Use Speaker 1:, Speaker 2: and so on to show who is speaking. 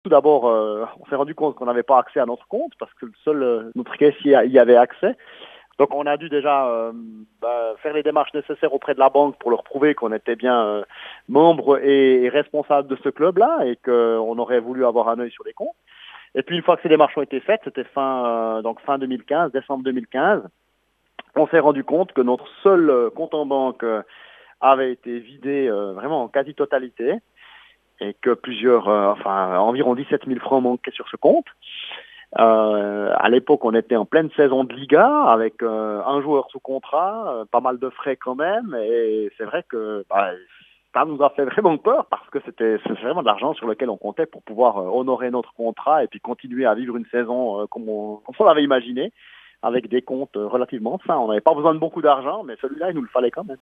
Speaker 1: Tout d'abord, on s'est rendu compte qu'on n'avait pas accès à notre compte parce que le seul notre caissier y avait accès. Donc on a dû déjà faire les démarches nécessaires auprès de la banque pour leur prouver qu'on était bien membre et responsable de ce club-là et qu'on aurait voulu avoir un œil sur les comptes. Et puis une fois que ces démarches ont été faites, c'était fin 2015, décembre 2015, on s'est rendu compte que notre seul compte en banque avait été vidé vraiment en quasi-totalité et que environ 17 000 francs manquaient sur ce compte. À l'époque, on était en pleine saison de Liga avec un joueur sous contrat, pas mal de frais quand même, et c'est vrai que ça nous a fait vraiment peur parce que c'est vraiment de l'argent sur lequel on comptait pour pouvoir honorer notre contrat et puis continuer à vivre une saison comme on l'avait imaginé, avec des comptes relativement sains. On n'avait pas besoin de beaucoup d'argent, mais celui-là, il nous le fallait quand même.